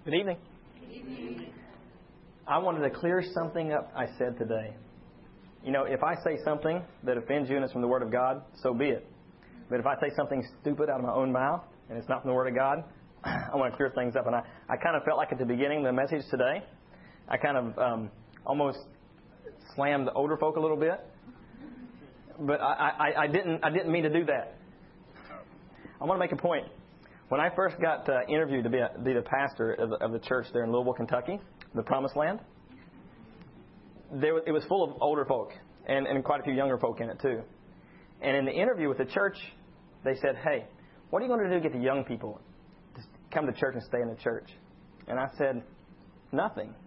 Good evening. I wanted to clear something up I said today. You know, if I say something that offends you and it's from the Word of God, so be it. But if I say something stupid out of my own mouth and it's not from the Word of God, I want to clear things up. And I kind of felt like at the beginning of the message today, I kind of almost slammed the older folk a little bit. But I didn't mean to do that. I want to make a point. When I first got interviewed to be the pastor of the church there in Louisville, Kentucky, the Promised Land, it was full of older folk and quite a few younger folk in it too. And in the interview with the church, they said, "Hey, what are you going to do to get the young people to come to church and stay in the church?" And I said, "Nothing."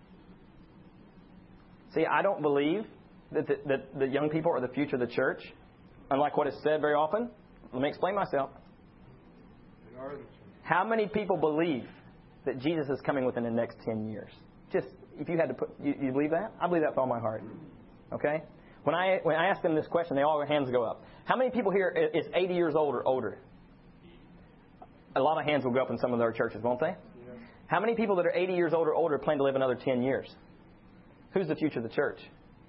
See, I don't believe that the young people are the future of the church, unlike what is said very often. Let me explain myself. How many people believe that Jesus is coming within the next 10 years? Just, if you had to put, you believe that? I believe that with all my heart. Okay? When I ask them this question, they all their hands go up. How many people here is 80 years old or older? A lot of hands will go up in some of our churches, won't they? Yeah. How many people that are 80 years old or older plan to live another 10 years? Who's the future of the church?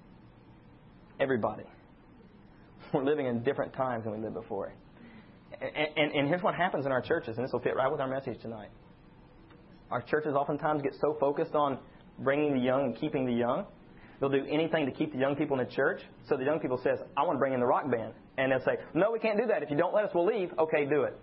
Everybody. We're living in different times than we lived before. And here's what happens in our churches, and this will fit right with our message tonight. Our churches oftentimes get so focused on bringing the young and keeping the young, they'll do anything to keep the young people in the church. So the young people says, "I want to bring in the rock band." And they'll say, "No, we can't do that. If you don't let us, we'll leave." "Okay, do it."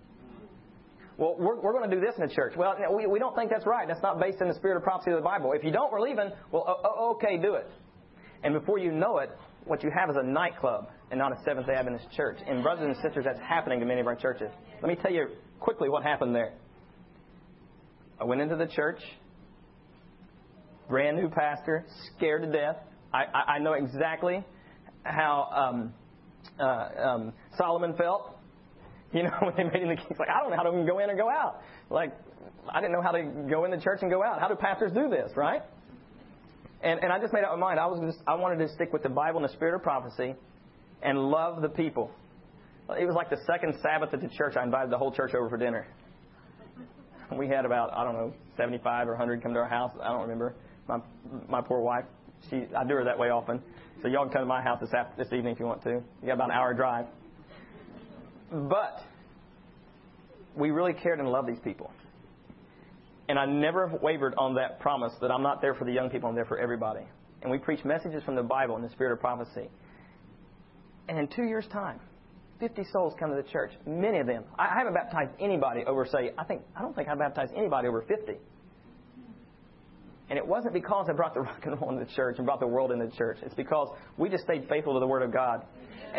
"Well, we're going to do this in the church." "Well, we don't think that's right. That's not based in the spirit of prophecy of the Bible. If you don't, we're leaving." "Well, okay, do it." And before you know it, what you have is a nightclub and not a Seventh-day Adventist church. And brothers and sisters, that's happening to many of our churches. Let me tell you quickly what happened there. I went into the church, brand new pastor, scared to death. I know exactly how Solomon felt. You know, when they made him the king, he's like, "I don't know how to go in or go out." Like, I didn't know how to go in the church and go out. How do pastors do this, right? And I just made up my mind. I wanted to stick with the Bible and the spirit of prophecy and love the people. It was like the second Sabbath at the church. I invited the whole church over for dinner. We had about, 75 or 100 come to our house. I don't remember. My poor wife, I do her that way often. So y'all can come to my house this evening if you want to. You got about an hour drive. But we really cared and loved these people. And I never wavered on that promise that I'm not there for the young people, I'm there for everybody. And we preach messages from the Bible in the spirit of prophecy. And in 2 years' time, 50 souls come to the church. Many of them. I haven't baptized anybody over, say, I don't think I baptized anybody over 50. And it wasn't because I brought the rock and roll into the church and brought the world into the church. It's because we just stayed faithful to the Word of God.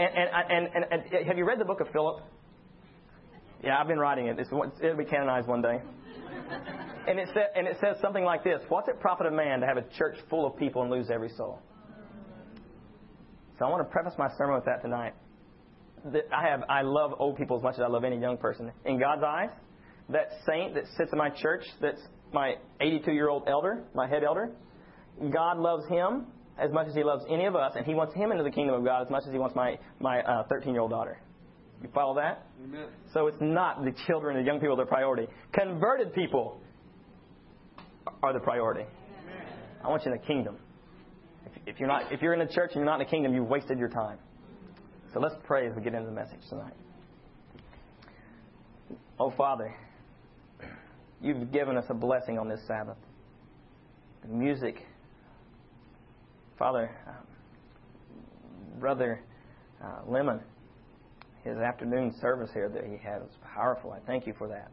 And have you read the book of Philip? Yeah, I've been writing it. It'll be canonized one day. And it says something like this: "What's it profit a man to have a church full of people and lose every soul?" So I want to preface my sermon with that tonight. I love old people as much as I love any young person. In God's eyes, that saint that sits in my church, that's my 82-year-old elder, my head elder, God loves him as much as He loves any of us, and He wants him into the kingdom of God as much as He wants my 13-year-old daughter. You follow that? Amen. So it's not the children, the young people, the priority. Converted people are the priority. Amen. I want you in the kingdom. If you're in the church and you're not in the kingdom, you've wasted your time. So let's pray as we get into the message tonight. Oh, Father, You've given us a blessing on this Sabbath. The music. Father, Brother Lemon, his afternoon service here that he had was powerful. I thank You for that.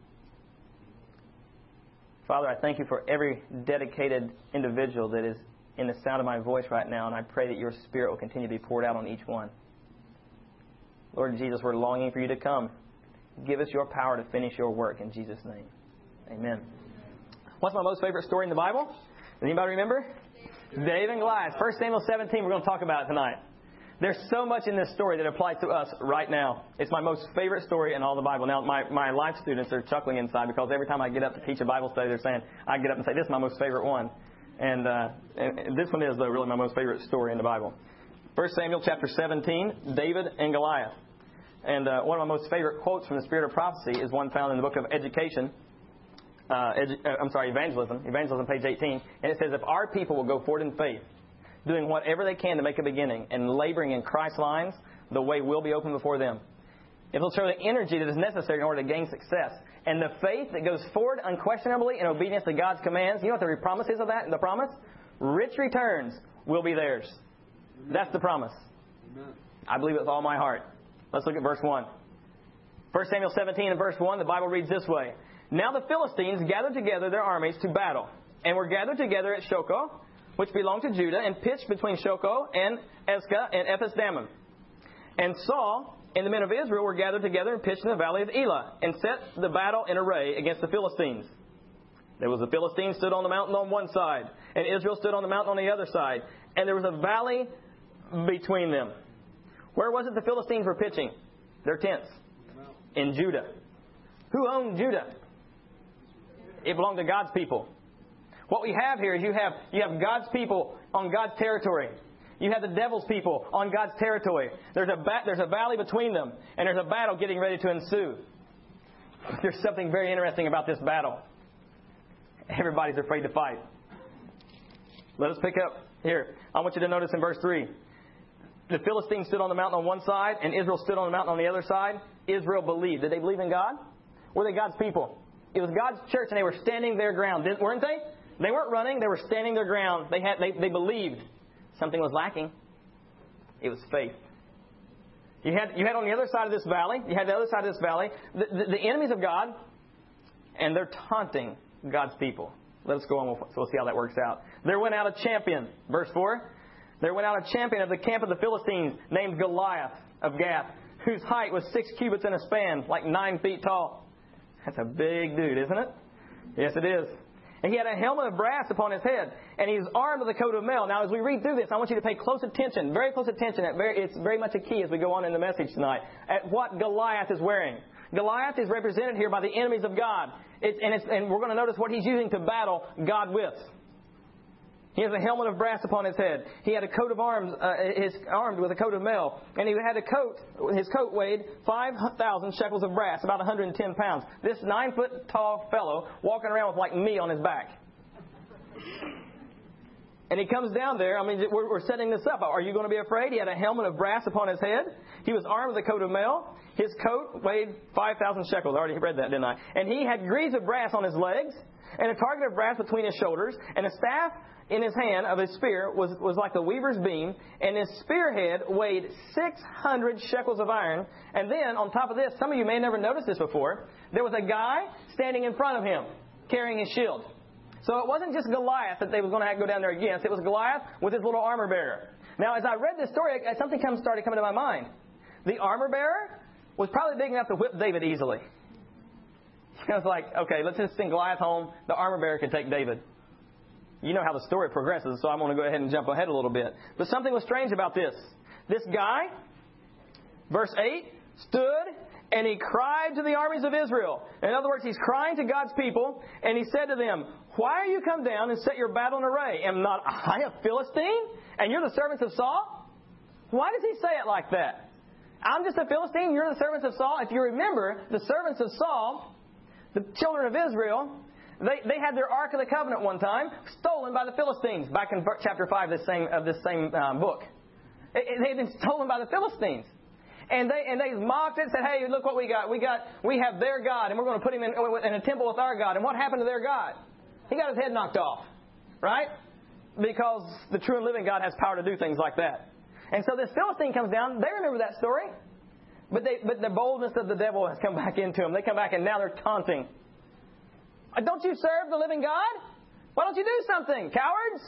Father, I thank You for every dedicated individual that is in the sound of my voice right now, and I pray that Your Spirit will continue to be poured out on each one. Lord Jesus, we're longing for You to come. Give us Your power to finish Your work in Jesus' name. Amen. What's my most favorite story in the Bible? Does anybody remember? David and Goliath. 1 Samuel 17, we're going to talk about it tonight. There's so much in this story that applies to us right now. It's my most favorite story in all the Bible. Now, my life students are chuckling inside because every time I get up to teach a Bible study, they're saying, I get up and say, this is my most favorite one. And this one is, though, really my most favorite story in the Bible. 1 Samuel chapter 17, David and Goliath. And one of my most favorite quotes from the Spirit of Prophecy is one found in the book of Education. evangelism. Evangelism, page 18. And it says, if our people will go forward in faith, doing whatever they can to make a beginning, and laboring in Christ's lines, the way will be open before them. It will show the energy that is necessary in order to gain success. And the faith that goes forward unquestionably in obedience to God's commands. You know what the promise is of that? The promise? Rich returns will be theirs. That's the promise. Amen. I believe it with all my heart. Let's look at verse 1. 1 Samuel 17 and verse 1, the Bible reads this way. Now the Philistines gathered together their armies to battle, and were gathered together at Shochoh, which belonged to Judah, and pitched between Shochoh and Ezekah and Ephes-dammim. And Saul and the men of Israel were gathered together and pitched in the valley of Elah, and set the battle in array against the Philistines. There was the Philistines stood on the mountain on one side, and Israel stood on the mountain on the other side. And there was a valley between them. Where was it the Philistines were pitching their tents? In Judah. Who owned Judah? It belonged to God's people. What we have here is you have God's people on God's territory. You have the devil's people on God's territory. There's a valley between them, and there's a battle getting ready to ensue. There's something very interesting about this battle. Everybody's afraid to fight. Let us pick up here. I want you to notice in verse 3. The Philistines stood on the mountain on one side, and Israel stood on the mountain on the other side. Israel believed. Did they believe in God? Were they God's people? It was God's church, and they were standing their ground, weren't they? They weren't running. They were standing their ground. They believed. Something was lacking. It was faith. You had on the other side of this valley, the enemies of God, and they're taunting God's people. Let us go on. We'll see how that works out. There went out a champion. Verse 4. There went out a champion of the camp of the Philistines named Goliath of Gath, whose height was 6 cubits in a span, like 9 feet tall. That's a big dude, isn't it? Yes, it is. And he had a helmet of brass upon his head, and he was armed with a coat of mail. Now, as we read through this, I want you to pay close attention, very close attention. It's very much a key as we go on in the message tonight, at what Goliath is wearing. Goliath is represented here by the enemies of God. And we're going to notice what he's using to battle God with. He has a helmet of brass upon his head. He had a coat of arms, armed with a coat of mail. And he had his coat weighed 5,000 shekels of brass, about 110 pounds. This 9-foot tall fellow walking around with like me on his back. And he comes down there. I mean, we're setting this up. Are you going to be afraid? He had a helmet of brass upon his head. He was armed with a coat of mail. His coat weighed 5,000 shekels. I already read that, didn't I? And he had greaves of brass on his legs, and a target of brass between his shoulders, and a staff in his hand of his spear was like the weaver's beam, and his spearhead weighed 600 shekels of iron. And then, on top of this, some of you may have never noticed this before, there was a guy standing in front of him, carrying his shield. So it wasn't just Goliath that they was going to have to go down there against. It was Goliath with his little armor bearer. Now, as I read this story, something started coming to my mind. The armor bearer was probably big enough to whip David easily. I was like, okay, let's just send Goliath home. The armor bearer can take David. You know how the story progresses, so I'm going to go ahead and jump ahead a little bit. But something was strange about this. This guy, verse 8, stood and he cried to the armies of Israel. In other words, he's crying to God's people, and he said to them, why are you come down and set your battle in array? Am not I a Philistine, and you're the servants of Saul? Why does he say it like that? I'm just a Philistine, you're the servants of Saul. If you remember, the servants of Saul, the children of Israel, they had their Ark of the Covenant one time stolen by the Philistines back in chapter 5 of this same book. They had been stolen by the Philistines. And they mocked it, said, hey, look what we got. We have their God, and we're going to put him in a temple with our God. And what happened to their God? He got his head knocked off. Right? Because the true and living God has power to do things like that. And so this Philistine comes down. They remember that story. But the boldness of the devil has come back into them. They come back and now they're taunting. Don't you serve the living God? Why don't you do something, cowards?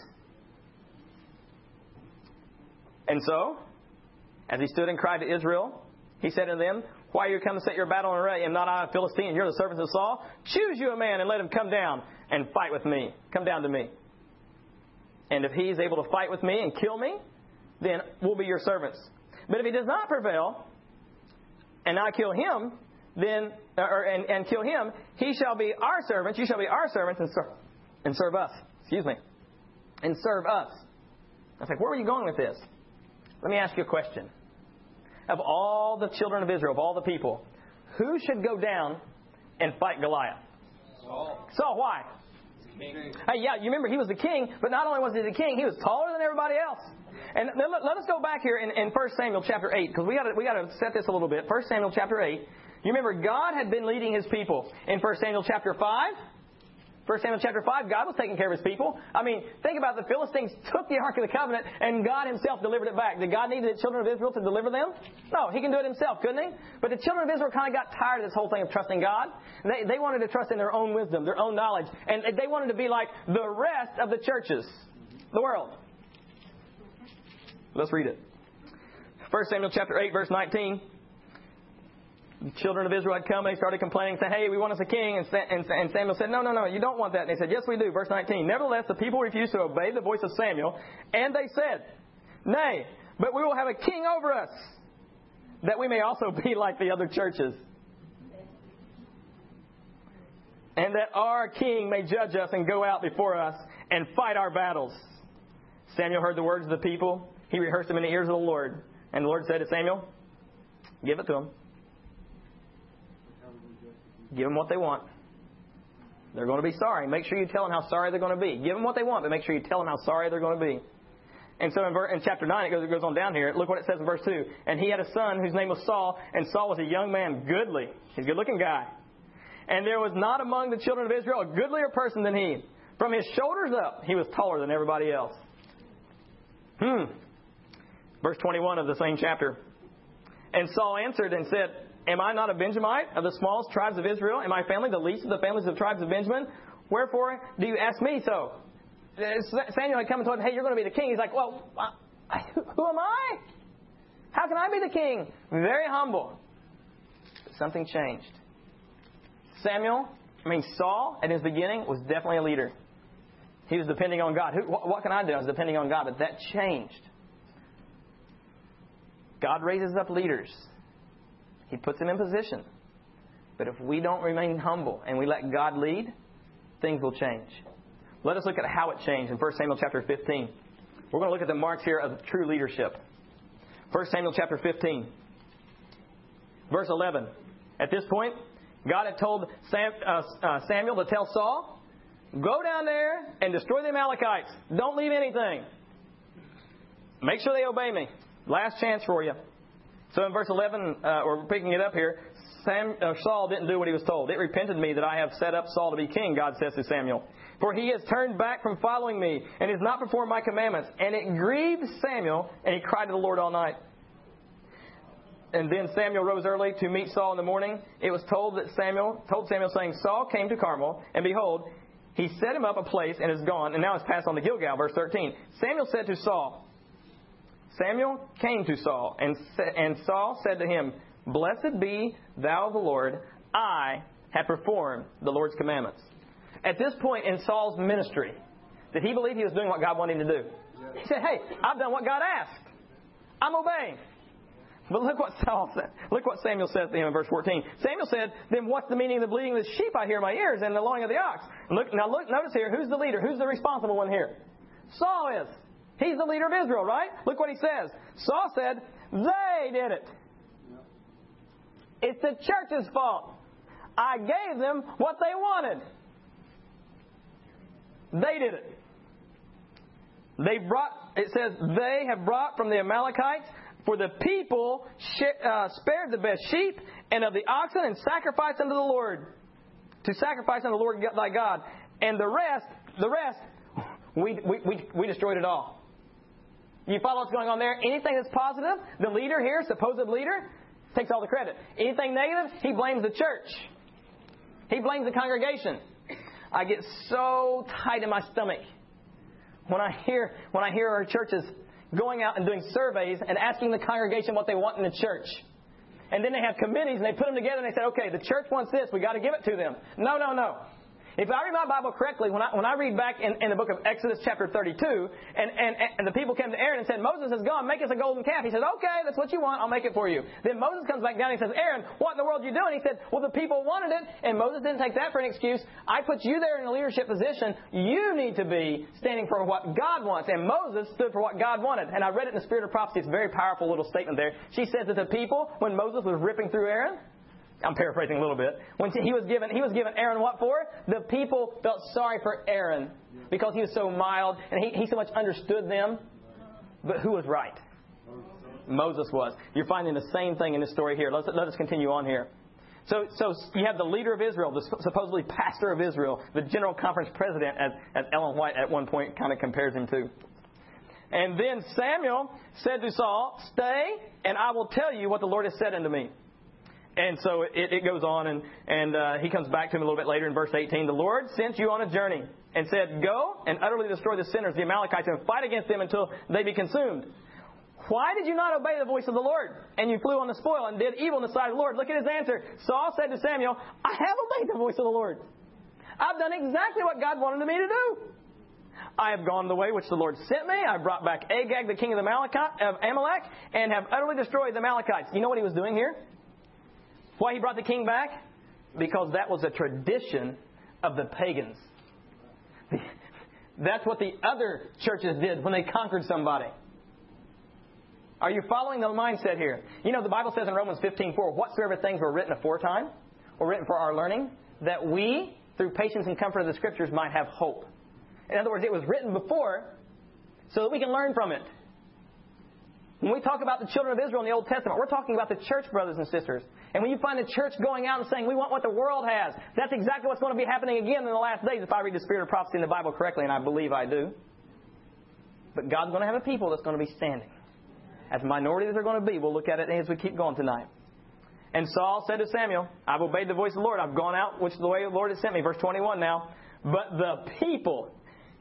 And so, as he stood and cried to Israel, he said to them, why are you come to set your battle in array? Am not I a Philistine? You're the servants of Saul. Choose you a man and let him come down and fight with me. Come down to me. And if he is able to fight with me and kill me, then we'll be your servants. But if he does not prevail, and I kill him, and kill him, he shall be our servants. You shall be our servants and serve us. Excuse me. And serve us. I was like, where were you going with this? Let me ask you a question. Of all the children of Israel, of all the people, who should go down and fight Goliath? Saul, why? Hey, yeah, you remember he was the king, but not only was he the king, he was taller than everybody else. And let us go back here in 1 Samuel chapter 8, because we got to set this a little bit. 1 Samuel chapter 8. You remember God had been leading His people in 1 Samuel chapter 5. 1 Samuel chapter 5, God was taking care of His people. I mean, think about it. The Philistines took the Ark of the Covenant and God Himself delivered it back. Did God need the children of Israel to deliver them? No, He can do it Himself, couldn't He? But the children of Israel kind of got tired of this whole thing of trusting God. They wanted to trust in their own wisdom, their own knowledge. And they wanted to be like the rest of the churches, the world. Let's read it. 1 Samuel chapter 8, verse 19. The children of Israel had come, they started complaining, saying, hey, we want us a king. And Samuel said, no, you don't want that. And they said, yes, we do. Verse 19. Nevertheless, the people refused to obey the voice of Samuel, and they said, nay, but we will have a king over us, that we may also be like the other churches, and that our king may judge us and go out before us and fight our battles. Samuel heard the words of the people. He rehearsed them in the ears of the Lord. And the Lord said to Samuel, give it to them. Give them what they want. They're going to be sorry. Make sure you tell them how sorry they're going to be. Give them what they want, but make sure you tell them how sorry they're going to be. And so in chapter 9, it goes on down here. Look what it says in verse 2. And he had a son whose name was Saul, and Saul was a young man, goodly. He's a good-looking guy. And there was not among the children of Israel a goodlier person than he. From his shoulders up, he was taller than everybody else. Verse 21 of the same chapter. And Saul answered and said, am I not a Benjamite of the smallest tribes of Israel? And my family the least of the families of the tribes of Benjamin? Wherefore do you ask me so? Samuel had come and told him, hey, you're going to be the king. He's like, well, who am I? How can I be the king? Very humble. But something changed. Saul, at his beginning, was definitely a leader. He was depending on God. What can I do? I was depending on God. But that changed. God raises up leaders. He puts them in position. But if we don't remain humble and we let God lead, things will change. Let us look at how it changed in 1 Samuel chapter 15. We're going to look at the marks here of true leadership. 1 Samuel chapter 15. Verse 11. At this point, God had told Samuel to tell Saul, go down there and destroy the Amalekites. Don't leave anything. Make sure they obey me. Last chance for you. So in verse 11, we're picking it up here, Saul didn't do what he was told. It repented me that I have set up Saul to be king, God says to Samuel. For he has turned back from following me and has not performed my commandments. And it grieved Samuel, and he cried to the Lord all night. And then Samuel rose early to meet Saul in the morning. It was told Samuel saying, Saul came to Carmel, and behold, he set him up a place and is gone, and now is passed on to Gilgal. Verse 13. Samuel came to Saul, and Saul said to him, blessed be thou of the Lord, I have performed the Lord's commandments. At this point in Saul's ministry, did he believe he was doing what God wanted him to do? He said, hey, I've done what God asked. I'm obeying. But look what Saul said. Look what Samuel says to him in verse 14. Samuel said, then what's the meaning of the bleating of the sheep I hear in my ears and the lowing of the ox? Notice here, who's the leader? Who's the responsible one here? Saul is. He's the leader of Israel, right? Look what he says. Saul said, they did it. It's the church's fault. I gave them what they wanted. They did it. It says, they have brought from the Amalekites, for the people spared the best sheep and of the oxen and sacrificed unto the Lord. To sacrifice unto the Lord thy God. And the rest, we destroyed it all. You follow what's going on there? Anything that's positive, the leader here, supposed leader, takes all the credit. Anything negative, he blames the church. He blames the congregation. I get so tight in my stomach when I hear our churches going out and doing surveys and asking the congregation what they want in the church. And then they have committees and they put them together and they say, okay, the church wants this, we got to give it to them. No. If I read my Bible correctly, when I read back in the book of Exodus chapter 32, and the people came to Aaron and said, Moses has gone, make us a golden calf. He said, okay, that's what you want, I'll make it for you. Then Moses comes back down and he says, Aaron, what in the world are you doing? He said, well, the people wanted it, and Moses didn't take that for an excuse. I put you there in a leadership position. You need to be standing for what God wants. And Moses stood for what God wanted. And I read it in the Spirit of Prophecy. It's a very powerful little statement there. She says that the people, when Moses was ripping through Aaron, I'm paraphrasing a little bit. When he was given Aaron what for? The people felt sorry for Aaron because he was so mild and he so much understood them. But who was right? Moses was. You're finding the same thing in this story here. Let us continue on here. So you have the leader of Israel, the supposedly pastor of Israel, the General Conference president, as Ellen White at one point kind of compares him to. And then Samuel said to Saul, "Stay, and I will tell you what the Lord has said unto me." And so it goes on, and he comes back to him a little bit later in verse 18. The Lord sent you on a journey and said, "Go and utterly destroy the sinners, the Amalekites, and fight against them until they be consumed. Why did you not obey the voice of the Lord? And you flew on the spoil and did evil in the sight of the Lord." Look at his answer. Saul said to Samuel, "I have obeyed the voice of the Lord. I've done exactly what God wanted me to do. I have gone the way which the Lord sent me. I brought back Agag, the king of Amalek, and have utterly destroyed the Amalekites." You know what he was doing here? Why he brought the king back? Because that was a tradition of the pagans. That's what the other churches did when they conquered somebody. Are you following the mindset here? You know, the Bible says in Romans 15:4, "Whatsoever things were written aforetime, were written for our learning, that we, through patience and comfort of the Scriptures, might have hope." In other words, it was written before so that we can learn from it. When we talk about the children of Israel in the Old Testament, we're talking about the church, brothers and sisters. And when you find the church going out and saying, "We want what the world has," that's exactly what's going to be happening again in the last days if I read the spirit of prophecy in the Bible correctly, and I believe I do. But God's going to have a people that's going to be standing. As minority as they're going to be, we'll look at it as we keep going tonight. And Saul said to Samuel, "I've obeyed the voice of the Lord. I've gone out, which is the way the Lord has sent me." Verse 21 now. But the people...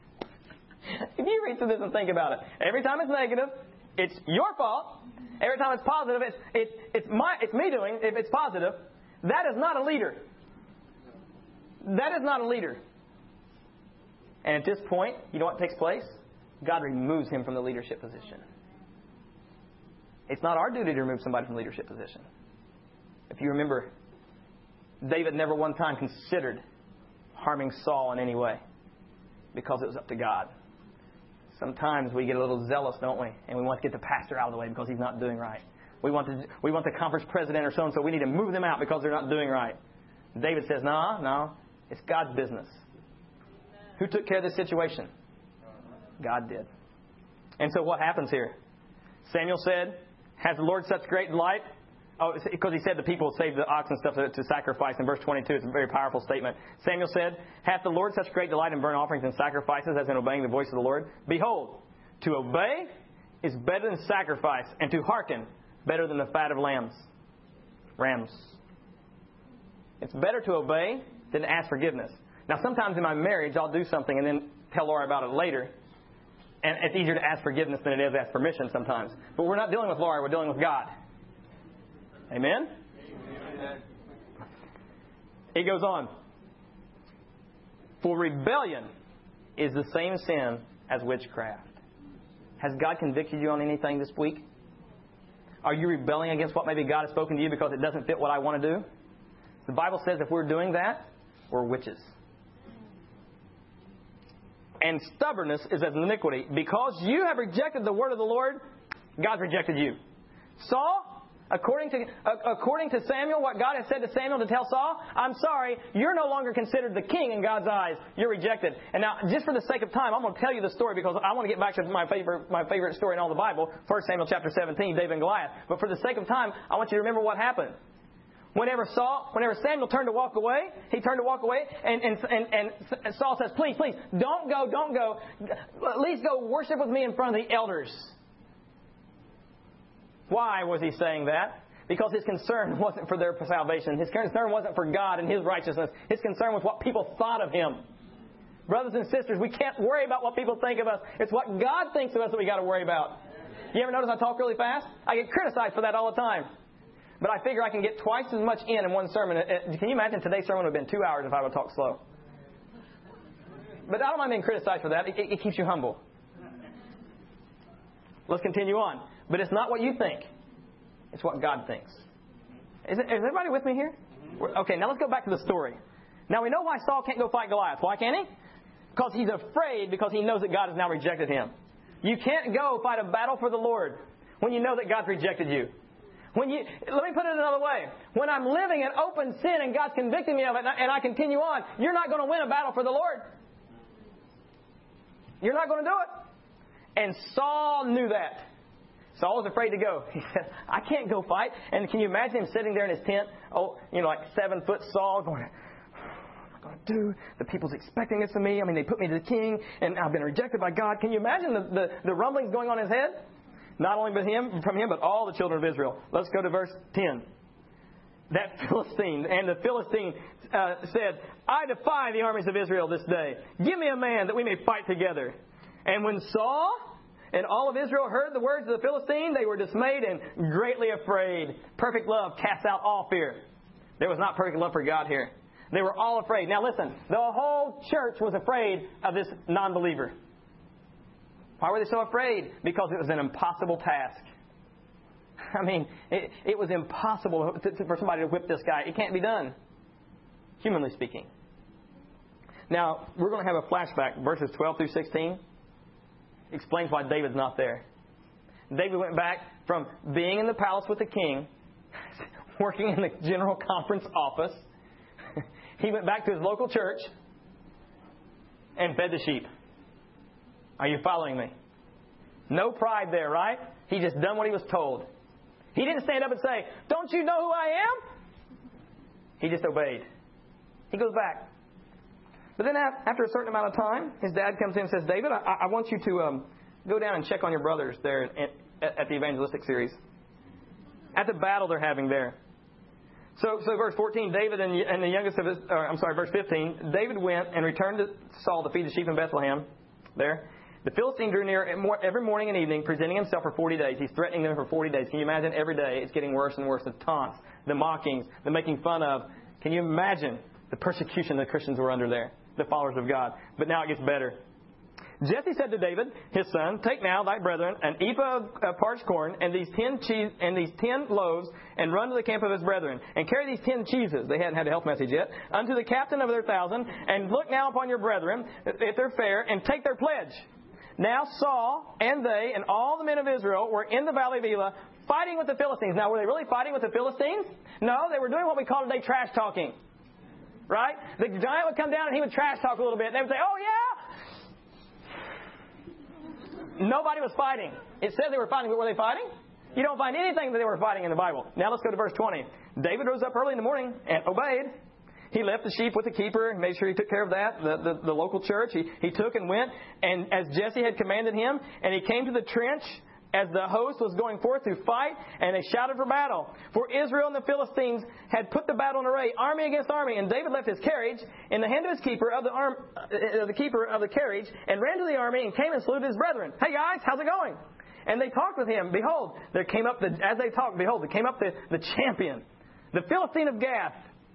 If you read through this and think about it, every time it's negative, it's your fault. Every time it's positive, it's me doing. If it's positive, that is not a leader. That is not a leader. And at this point, you know what takes place? God removes him from the leadership position. It's not our duty to remove somebody from the leadership position. If you remember, David never one time considered harming Saul in any way because it was up to God. Sometimes we get a little zealous, don't we? And we want to get the pastor out of the way because he's not doing right. We want the conference president or so-and-so. We need to move them out because they're not doing right. David says, no, it's God's business. Who took care of this situation? God did. And so what happens here? Samuel said, "Has the Lord such great delight?" Oh, because he said the people saved the ox and stuff to sacrifice. In verse 22, it's a very powerful statement. Samuel said, "Hath the Lord such great delight in burnt offerings and sacrifices as in obeying the voice of the Lord? Behold, to obey is better than sacrifice, and to hearken better than the fat of rams." It's better to obey than to ask forgiveness. Now, sometimes in my marriage, I'll do something and then tell Laura about it later. And it's easier to ask forgiveness than it is to ask permission sometimes. But we're not dealing with Laura, we're dealing with God. Amen? Amen. It goes on. "For rebellion is the same sin as witchcraft." Has God convicted you on anything this week? Are you rebelling against what maybe God has spoken to you because it doesn't fit what I want to do? The Bible says if we're doing that, we're witches. "And stubbornness is as iniquity. Because you have rejected the word of the Lord, God's rejected you." Saul, according to Samuel, what God has said to Samuel to tell Saul, "I'm sorry, you're no longer considered the king in God's eyes. You're rejected." And now, just for the sake of time, I'm going to tell you the story because I want to get back to my favorite story in all the Bible, 1 Samuel chapter 17, David and Goliath. But for the sake of time, I want you to remember what happened. Whenever Samuel turned to walk away, and Saul says, please, don't go. At least go worship with me in front of the elders. Why was he saying that? Because his concern wasn't for their salvation. His concern wasn't for God and his righteousness. His concern was what people thought of him. Brothers and sisters, we can't worry about what people think of us. It's what God thinks of us that we got to worry about. You ever notice I talk really fast? I get criticized for that all the time. But I figure I can get twice as much in one sermon. Can you imagine today's sermon would have been 2 hours if I would talk slow? But I don't mind being criticized for that. It keeps you humble. Let's continue on. But it's not what you think. It's what God thinks. Is everybody with me here? Okay, now let's go back to the story. Now we know why Saul can't go fight Goliath. Why can't he? Because he's afraid because he knows that God has now rejected him. You can't go fight a battle for the Lord when you know that God's rejected you. Let me put it another way. When I'm living in open sin and God's convicting me of it and I continue on, you're not going to win a battle for the Lord. You're not going to do it. And Saul knew that. Saul was afraid to go. He said, I can't go fight. And can you imagine him sitting there in his tent, like 7-foot Saul, going, what am I going to do? The people's expecting this of me. I mean, they put me to the king, and I've been rejected by God. Can you imagine the rumblings going on in his head? Not only from him, but all the children of Israel. Let's go to verse 10. That Philistine, and the Philistine said, I defy the armies of Israel this day. Give me a man that we may fight together. And when Saul and all of Israel heard the words of the Philistine, they were dismayed and greatly afraid. Perfect love casts out all fear. There was not perfect love for God here. They were all afraid. Now listen, the whole church was afraid of this non-believer. Why were they so afraid? Because it was an impossible task. I mean, it was impossible for somebody to whip this guy. It can't be done, humanly speaking. Now, we're going to have a flashback. Verses 12 through 16 explains why David's not there. David went back from being in the palace with the king, working in the general conference office. He went back to his local church and fed the sheep. Are you following me? No pride there, right? He just done what he was told. He didn't stand up and say, don't you know who I am? He just obeyed. He goes back. But then after a certain amount of time, his dad comes in and says, David, I want you to go down and check on your brothers there at the evangelistic series. At the battle they're having there. So verse 14, David and the youngest of his, verse 15, David went and returned to Saul to feed the sheep in Bethlehem there. The Philistine drew near every morning and evening, presenting himself for 40 days. He's threatening them for 40 days. Can you imagine? Every day it's getting worse and worse. The taunts, the mockings, the making fun of. Can you imagine the persecution the Christians were under there, the followers of God? But now it gets better. Jesse said to David, his son, take now thy brethren an ephah of parched corn and these 10 loaves, and run to the camp of his brethren, and carry these 10 cheeses, they hadn't had a health message yet, unto the captain of their 1,000, and look now upon your brethren, if they're fair, and take their pledge. Now Saul and they and all the men of Israel were in the valley of Elah fighting with the Philistines. Now, were they really fighting with the Philistines? No, they were doing what we call today trash talking. Right? The giant would come down and he would trash talk a little bit. And they would say, oh, yeah. Nobody was fighting. It said they were fighting, but were they fighting? You don't find anything that they were fighting in the Bible. Now let's go to verse 20. David rose up early in the morning and obeyed. He left the sheep with the keeper, made sure he took care of that, the local church. He took and went, and as Jesse had commanded him, and he came to the trench as the host was going forth to fight, and they shouted for battle. For Israel and the Philistines had put the battle in array, army against army, and David left his carriage in the hand of his keeper of the keeper of the carriage, and ran to the army and came and saluted his brethren. Hey guys, how's it going? And they talked with him. Behold, there came up the champion, the Philistine of Gath,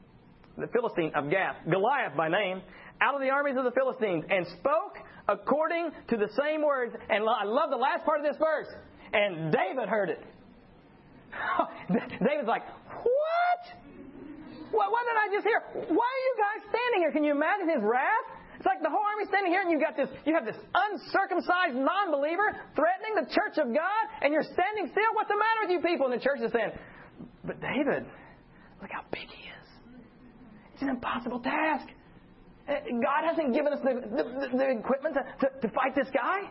Goliath by name, out of the armies of the Philistines, and spoke according to the same words. And I love the last part of this verse. And David heard it. David's like, what? What did I just hear? Why are you guys standing here? Can you imagine his wrath? It's like the whole army standing here, and you have this uncircumcised non-believer threatening the church of God, and you're standing still. What's the matter with you people? And the church is saying, but David, look how big he is. It's an impossible task. God hasn't given us the equipment to fight this guy.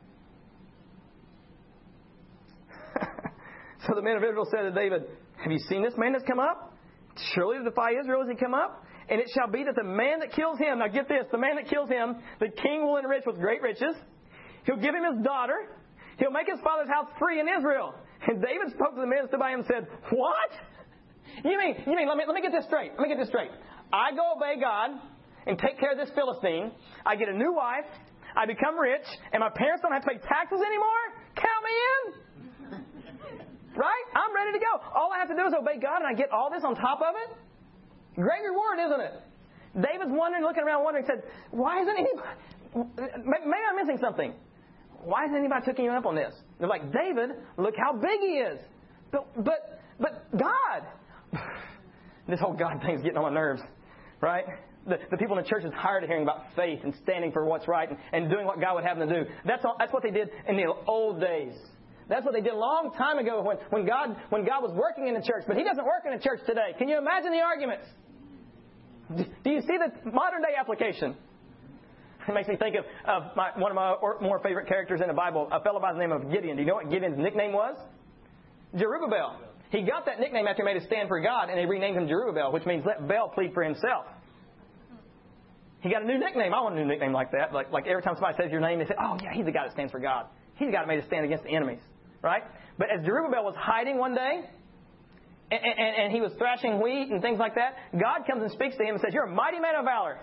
So the men of Israel said to David, have you seen this man that's come up? Surely to defy Israel has he come up? And it shall be that the man that kills him, now get this, the man that kills him, the king will enrich with great riches. He'll give him his daughter. He'll make his father's house free in Israel. And David spoke to the man that stood by him and said, what? You mean, let me get this straight. I go obey God and take care of this Philistine. I get a new wife. I become rich. And my parents don't have to pay taxes anymore? Count me in. Right? I'm ready to go. All I have to do is obey God and I get all this on top of it? Great reward, isn't it? David's looking around wondering, said, why isn't anybody... Maybe I'm missing something. Why isn't anybody taking you up on this? They're like, David, look how big he is. But God... This whole God thing is getting on my nerves, right? The people in the church is tired of hearing about faith and standing for what's right and doing what God would have them to do. That's what they did in the old days. That's what they did a long time ago when God was working in the church. But He doesn't work in the church today. Can you imagine the arguments? Do you see the modern day application? It makes me think of one of my more favorite characters in the Bible, a fellow by the name of Gideon. Do you know what Gideon's nickname was? Jerubbaal. He got that nickname after he made a stand for God, and they renamed him Jerubbaal, which means let Baal plead for himself. He got a new nickname. I want a new nickname like that. Like every time somebody says your name, they say, oh, yeah, he's the guy that stands for God. He's the guy that made a stand against the enemies. Right? But as Jerubbaal was hiding one day, and he was thrashing wheat and things like that, God comes and speaks to him and says, you're a mighty man of valor.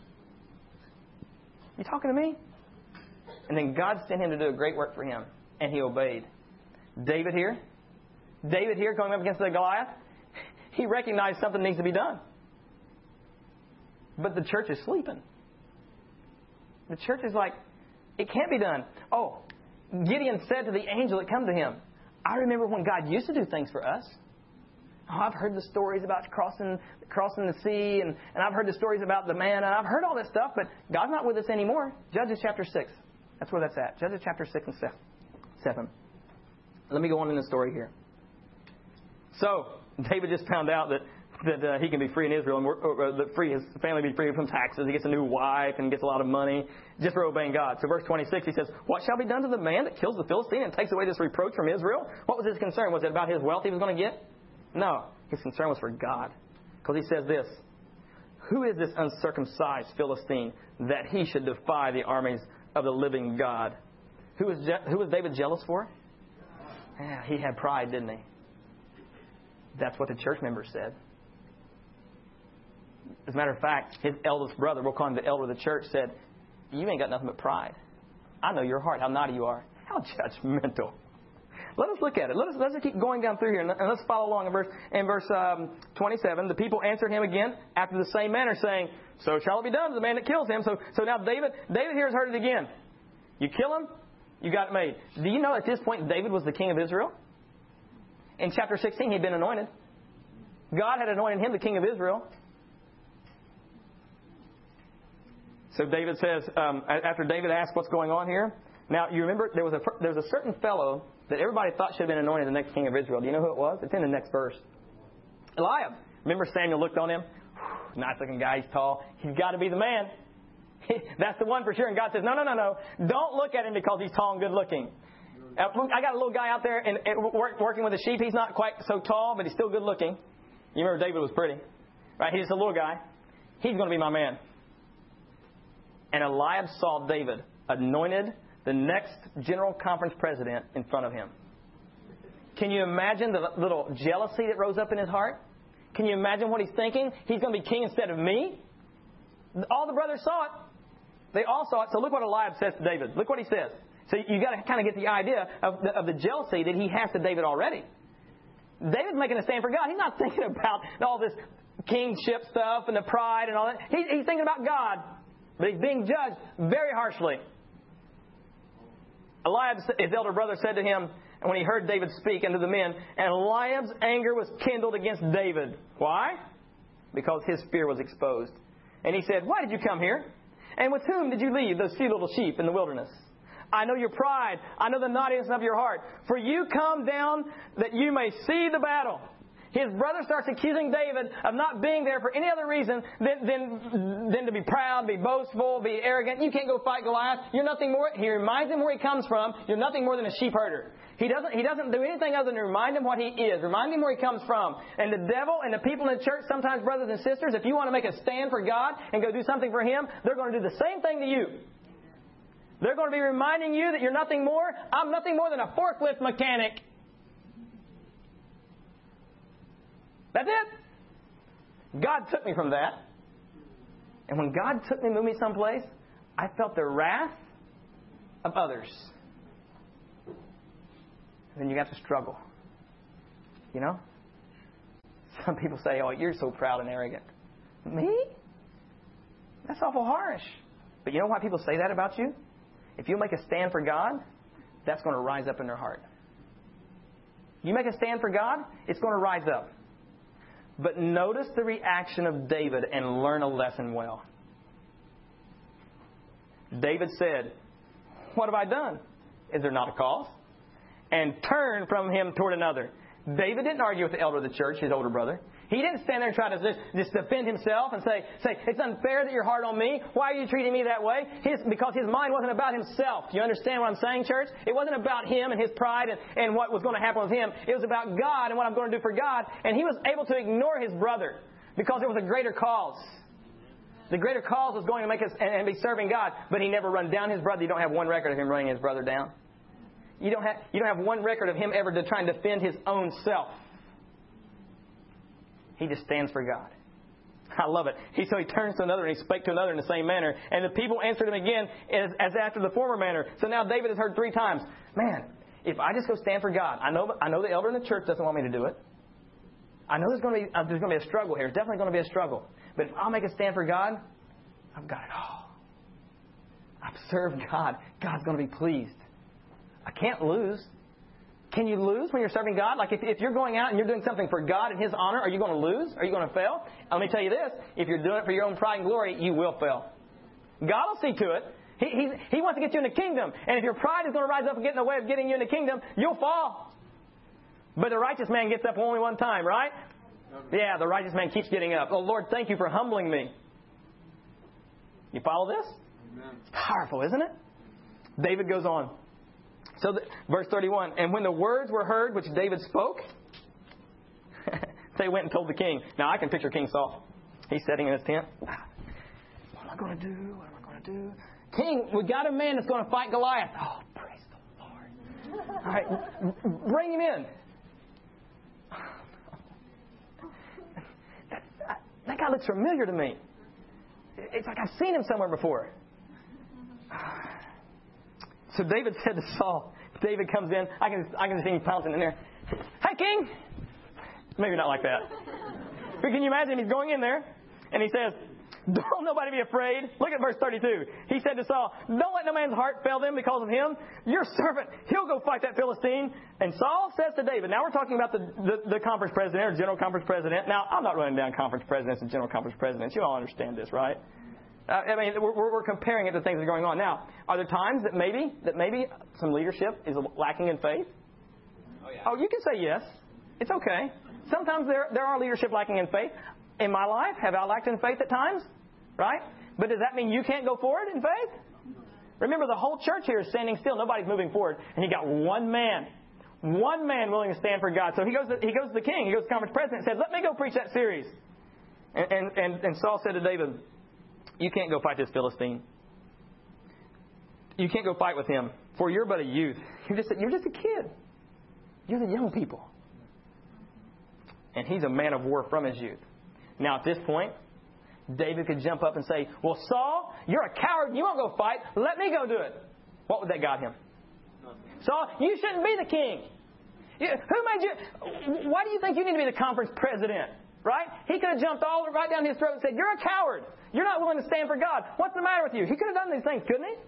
You talking to me? And then God sent him to do a great work for him. And he obeyed. David here going up against the Goliath, he recognized something needs to be done. But the church is sleeping. The church is like, it can't be done. Oh, Gideon said to the angel that come to him, I remember when God used to do things for us. Oh, I've heard the stories about crossing the sea, and I've heard the stories about the manna. I've heard all this stuff, but God's not with us anymore. Judges chapter 6. That's where that's at. Judges chapter 6 and 7. Let me go on in the story here. So, David just found out that he can be free in Israel and his family be free from taxes. He gets a new wife and gets a lot of money just for obeying God. So verse 26, he says, what shall be done to the man that kills the Philistine and takes away this reproach from Israel? What was his concern? Was it about his wealth he was going to get? No. His concern was for God. Because he says this, who is this uncircumcised Philistine that he should defy the armies of the living God? Who was David jealous for? Yeah, he had pride, didn't he? That's what the church members said. As a matter of fact, his eldest brother, we'll call him the elder of the church, said, you ain't got nothing but pride. I know your heart, how naughty you are. How judgmental. Let us look at it. Let's keep going down through here, and let's follow along in verse 27. The people answered him again after the same manner, saying, so shall it be done to the man that kills him. So now David here has heard it again. You kill him, you got it made. Do you know at this point David was the king of Israel? In chapter 16, he'd been anointed. God had anointed him the king of Israel. So David says, after David asked what's going on here, now you remember there was a certain fellow that everybody thought should have been anointed the next king of Israel. Do you know who it was? It's in the next verse. Eliab. Remember Samuel looked on him? Nice looking guy, he's tall. He's got to be the man. That's the one for sure. And God says, no. Don't look at him because he's tall and good looking. I got a little guy out there and working with the sheep. He's not quite so tall, but he's still good looking. You remember David was pretty. Right? He's just a little guy. He's going to be my man. And Eliab saw David anointed the next general conference president in front of him. Can you imagine the little jealousy that rose up in his heart? Can you imagine what he's thinking? He's going to be king instead of me? All the brothers saw it. They all saw it. So look what Eliab says to David. Look what he says. So you got to kind of get the idea of the jealousy that he has to David already. David's making a stand for God. He's not thinking about all this kingship stuff and the pride and all that. He's thinking about God. But he's being judged very harshly. Eliab, his elder brother, said to him, and when he heard David speak unto the men, and Eliab's anger was kindled against David. Why? Because his fear was exposed. And he said, why did you come here? And with whom did you leave those few little sheep in the wilderness? I know your pride. I know the naughtiness of your heart. For you come down that you may see the battle. His brother starts accusing David of not being there for any other reason than to be proud, be boastful, be arrogant. You can't go fight Goliath. You're nothing more. He reminds him where he comes from. You're nothing more than a sheep herder. He doesn't do anything other than remind him what he is. Remind him where he comes from. And the devil and the people in the church, sometimes brothers and sisters, if you want to make a stand for God and go do something for Him, they're going to do the same thing to you. They're going to be reminding you that you're nothing more. I'm nothing more than a forklift mechanic. That's it. God took me from that. And when God took me and moved me someplace, I felt the wrath of others. And then you got to struggle. You know? Some people say, oh, you're so proud and arrogant. Me? That's awful harsh. But you know why people say that about you? If you make a stand for God, that's going to rise up in their heart. You make a stand for God, it's going to rise up. But notice the reaction of David and learn a lesson well. David said, what have I done? Is there not a cause? and turned from him toward another. David didn't argue with the elder of the church, his older brother. He didn't stand there and try to just defend himself and say, it's unfair that you're hard on me. Why are you treating me that way? Because his mind wasn't about himself. Do you understand what I'm saying, church? It wasn't about him and his pride and what was going to happen with him. It was about God and what I'm going to do for God. And he was able to ignore his brother because there was a greater cause. The greater cause was going to make us and be serving God. But he never run down his brother. You don't have one record of him running his brother down. You don't have one record of him ever to try and defend his own self. He just stands for God. I love it. So he turns to another and he spake to another in the same manner. And the people answered him again as after the former manner. So now David has heard 3 times, man, if I just go stand for God, I know the elder in the church doesn't want me to do it. I know there's going to be a struggle here. There's definitely going to be a struggle. But if I'll make a stand for God, I've got it all. I've served God. God's going to be pleased. I can't lose. Can you lose when you're serving God? Like if you're going out and you're doing something for God and His honor, are you going to lose? Are you going to fail? Let me tell you this. If you're doing it for your own pride and glory, you will fail. God will see to it. He wants to get you in the kingdom. And if your pride is going to rise up and get in the way of getting you in the kingdom, you'll fall. But the righteous man gets up only one time, right? Yeah, the righteous man keeps getting up. Oh, Lord, thank you for humbling me. You follow this? Amen. It's powerful, isn't it? David goes on. So, verse 31, and when the words were heard which David spoke, they went and told the king. Now, I can picture King Saul. He's sitting in his tent. What am I going to do? What am I going to do? King, we got a man that's going to fight Goliath. Oh, praise the Lord. All right, bring him in. That guy looks familiar to me. It's like I've seen him somewhere before. So David said to Saul, David comes in. I can see him pouncing in there. Hey, King. Maybe not like that. But can you imagine he's going in there and he says, don't nobody be afraid. Look at verse 32. He said to Saul, don't let no man's heart fail them because of him. Your servant, he'll go fight that Philistine. And Saul says to David, now we're talking about the conference president or general conference president. Now, I'm not running down conference presidents and general conference presidents. You all understand this, right? I mean, we're comparing it to things that are going on. Now, are there times that maybe some leadership is lacking in faith? Oh, you can say yes. It's okay. Sometimes there are leadership lacking in faith. In my life, have I lacked in faith at times? Right? But does that mean you can't go forward in faith? Remember, the whole church here is standing still. Nobody's moving forward. And he got one man willing to stand for God. So he goes to the king. He goes to the conference president and says, let me go preach that series. And Saul said to David, you can't go fight this Philistine. You can't go fight with him, for you're but a youth. You're just a kid. You're the young people. And he's a man of war from his youth. Now, at this point, David could jump up and say, well, Saul, you're a coward. You won't go fight. Let me go do it. What would that got him? Saul, you shouldn't be the king. Who made you? Why do you think you need to be the conference president? Right? He could have jumped all right down his throat and said, you're a coward. You're not willing to stand for God. What's the matter with you? He could have done these things, couldn't he?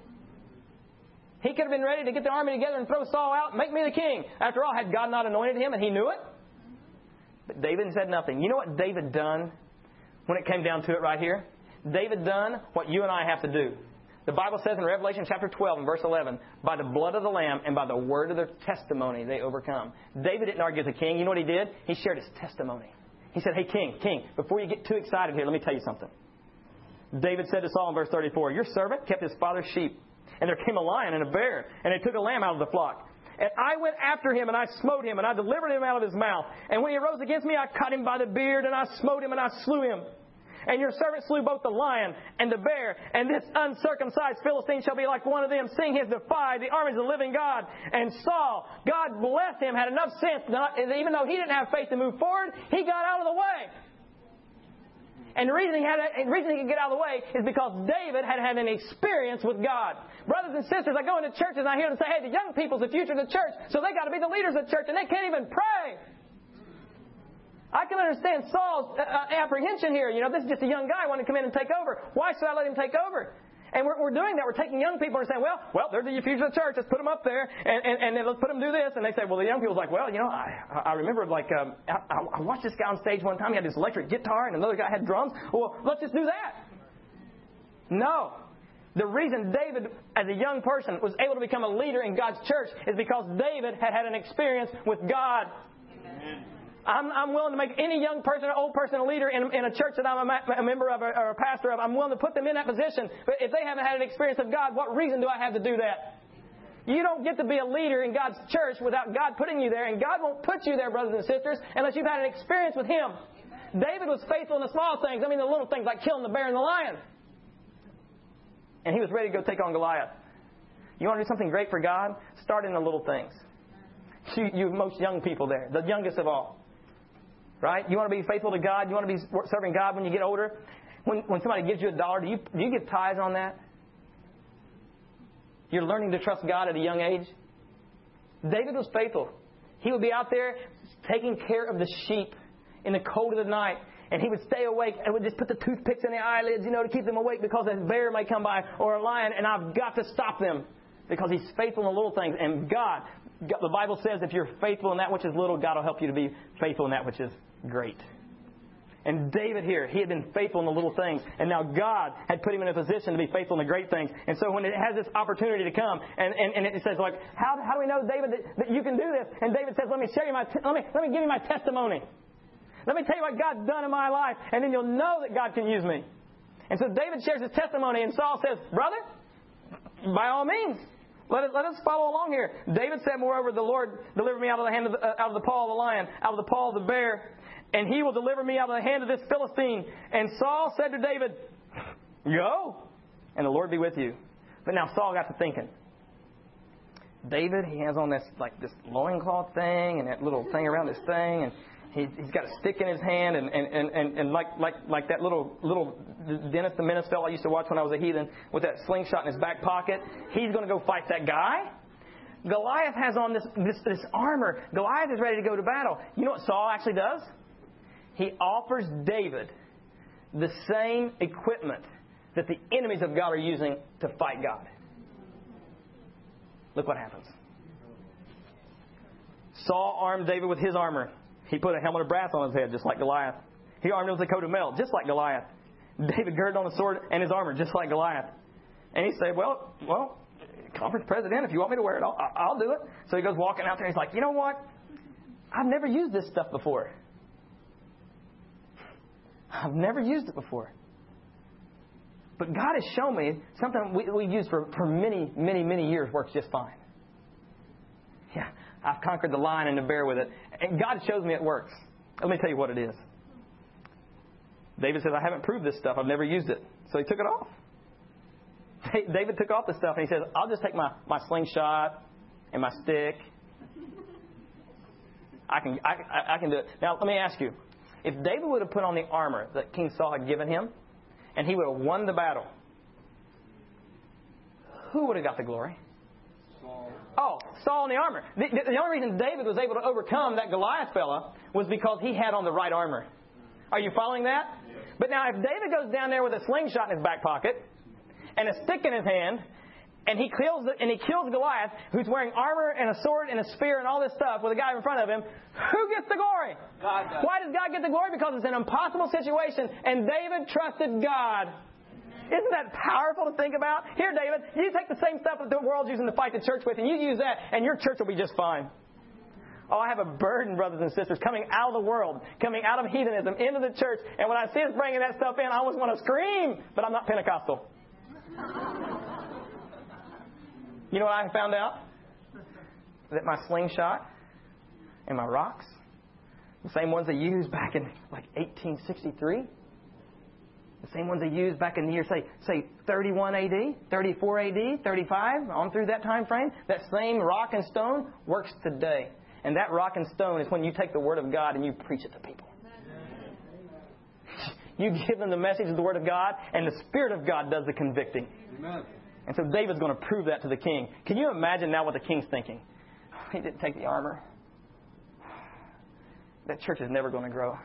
He could have been ready to get the army together and throw Saul out and make me the king. After all, had God not anointed him and he knew it? But David said nothing. You know what David done when it came down to it right here? David done what you and I have to do. The Bible says in Revelation chapter 12 and verse 11, by the blood of the Lamb and by the word of their testimony they overcome. David didn't argue with the king. You know what he did? He shared his testimony. He said, hey, king, before you get too excited here, let me tell you something. David said to Saul in verse 34, your servant kept his father's sheep, and there came a lion and a bear, and they took a lamb out of the flock. And I went after him, and I smote him, and I delivered him out of his mouth. And when he arose against me, I caught him by the beard, and I smote him, and I slew him. And your servant slew both the lion and the bear, and this uncircumcised Philistine shall be like one of them, seeing he has defied the armies of the living God. And Saul, God bless him, had enough sense, even though he didn't have faith to move forward, he got out of the way. And the reason he could get out of the way is because David had had an experience with God. Brothers and sisters, I go into churches and I hear them say, hey, the young people's the future of the church, so they got to be the leaders of the church, and they can't even pray. I can understand Saul's apprehension here. You know, this is just a young guy wanting to come in and take over. Why should I let him take over? And we're doing that. We're taking young people and saying, well, they're the future of the church. Let's put them up there, and then let's put them do this. And they say, well, the young people's like, well, you know, I remember, like, I watched this guy on stage one time. He had this electric guitar, and another guy had drums. Well, let's just do that. No. The reason David, as a young person, was able to become a leader in God's church is because David had had an experience with God. I'm willing to make any young person or old person a leader in a church that I'm a member of or a pastor of. I'm willing to put them in that position. But if they haven't had an experience of God, what reason do I have to do that? You don't get to be a leader in God's church without God putting you there. And God won't put you there, brothers and sisters, unless you've had an experience with Him. David was faithful in the small things. I mean, the little things like killing the bear and the lion. And he was ready to go take on Goliath. You want to do something great for God? Start in the little things. You most young people there, the youngest of all. Right? You want to be faithful to God? You want to be serving God when you get older? When somebody gives you $1, do you give tithes on that? You're learning to trust God at a young age. David was faithful. He would be out there taking care of the sheep in the cold of the night. And he would stay awake and would just put the toothpicks in the eyelids, to keep them awake because a bear may come by or a lion, and I've got to stop them because he's faithful in the little things. And God, the Bible says if you're faithful in that which is little, God will help you to be faithful in that which is great. And David here, he had been faithful in the little things, and now God had put him in a position to be faithful in the great things. And so when it has this opportunity to come, and it says, like, how do we know, David, that you can do this? And David says, let me give you my testimony. Let me tell you what God's done in my life, and then you'll know that God can use me. And so David shares his testimony, and Saul says, brother, by all means, let us follow along here. David said, moreover, the Lord delivered me out of the hand out of the paw of the lion, out of the paw of the bear, and He will deliver me out of the hand of this Philistine. And Saul said to David, go, and the Lord be with you. But now Saul got to thinking. David, he has on this loincloth thing and that little thing around his thing, and he's got a stick in his hand, and like that little Dennis the Menace fella I used to watch when I was a heathen with that slingshot in his back pocket. He's going to go fight that guy. Goliath has on this armor. Goliath is ready to go to battle. You know what Saul actually does? He offers David the same equipment that the enemies of God are using to fight God. Look what happens. Saul armed David with his armor. He put a helmet of brass on his head, just like Goliath. He armed him with a coat of mail, just like Goliath. David girded on the sword and his armor, just like Goliath. And he said, well, conference president, if you want me to wear it, I'll do it. So he goes walking out there and he's like, you know what? I've never used this stuff before. I've never used it before. But God has shown me something we used for many, many, many years works just fine. Yeah, I've conquered the lion and the bear with it. And God shows me it works. Let me tell you what it is. David says, I haven't proved this stuff. I've never used it. So he took it off. David took off the stuff and he says, I'll just take my slingshot and my stick. I can do it. Now, let me ask you. If David would have put on the armor that King Saul had given him, and he would have won the battle, who would have got the glory? Saul. Oh, Saul in the armor. The only reason David was able to overcome that Goliath fella was because he had on the right armor. Are you following that? Yes. But now if David goes down there with a slingshot in his back pocket and a stick in his hand, and he kills Goliath, who's wearing armor and a sword and a spear and all this stuff with a guy in front of him, who gets the glory? God does. Why does God get the glory? Because it's an impossible situation, and David trusted God. Isn't that powerful to think about? Here, David, you take the same stuff that the world's using to fight the church with, and you use that, and your church will be just fine. Oh, I have a burden, brothers and sisters, coming out of the world, coming out of heathenism into the church, and when I see us bringing that stuff in, I almost want to scream, but I'm not Pentecostal. You know what I found out? That my slingshot and my rocks, the same ones they used back in 1863, the same ones they used back in the year, say 31 AD, 34 AD, 35, on through that time frame, that same rock and stone works today. And that rock and stone is when you take the Word of God and you preach it to people. You give them the message of the Word of God, and the Spirit of God does the convicting. Amen. And so David's going to prove that to the king. Can you imagine now what the king's thinking? He didn't take the armor. That church is never going to grow.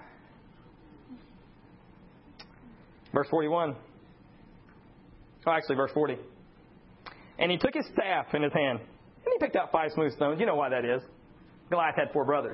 Verse 41. Oh, actually, verse 40. And he took his staff in his hand, and he picked out 5 smooth stones. You know why that is. Goliath had 4 brothers.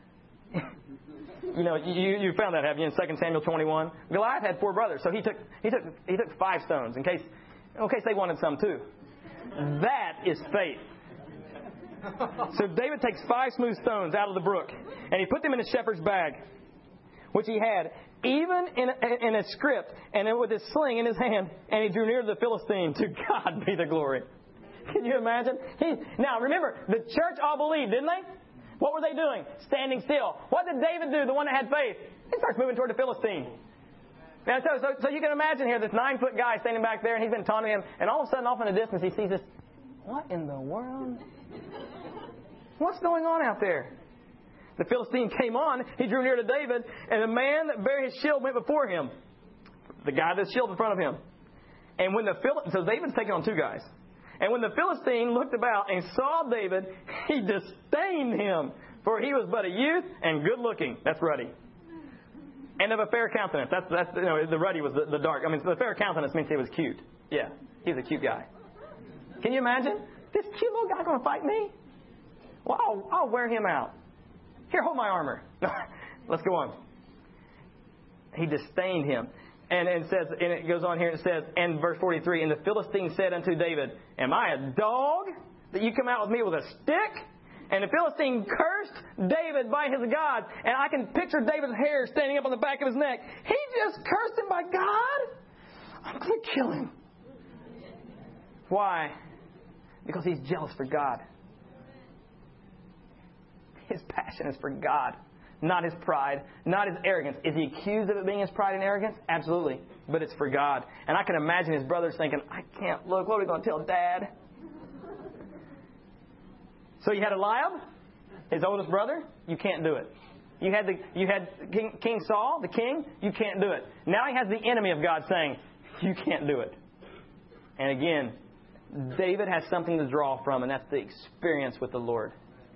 You found that, have you, in 2 Samuel 21? Goliath had 4 brothers, so he took 5 stones in case Okay, so they wanted some too. That is faith. So David takes 5 smooth stones out of the brook, and he put them in his shepherd's bag, which he had, even in a scrip, and then with his sling in his hand, and he drew near to the Philistine. To God be the glory. Can you imagine? Now, remember, the church all believed, didn't they? What were they doing? Standing still. What did David do, the one that had faith? He starts moving toward the Philistine. Now, so you can imagine here, this 9-foot guy standing back there, and he's been taunting him, and all of a sudden, off in the distance, he sees this. What in the world? What's going on out there? The Philistine came on, he drew near to David, and the man that bare his shield went before him. The guy with his shield in front of him. And when so David's taking on 2 guys. And when the Philistine looked about and saw David, he disdained him, for he was but a youth and good looking. That's ruddy. And of a fair countenance. That's the ruddy was the dark. I mean, the fair countenance means he was cute. Yeah, he's a cute guy. Can you imagine? This cute little guy going to fight me? Well, I'll wear him out. Here, hold my armor. Let's go on. He disdained him. And it goes on here, it says, in verse 43, and the Philistine said unto David, am I a dog that you come out with me with a stick? And the Philistine cursed David by his God. And I can picture David's hair standing up on the back of his neck. He just cursed him by God? I'm going to kill him. Why? Because he's jealous for God. His passion is for God, not his pride, not his arrogance. Is he accused of it being his pride and arrogance? Absolutely. But it's for God. And I can imagine his brothers thinking, I can't look. What are we going to tell Dad? So you had Eliab, his oldest brother. You can't do it. You had King Saul, the king. You can't do it. Now he has the enemy of God saying, you can't do it. And again, David has something to draw from, and that's the experience with the Lord.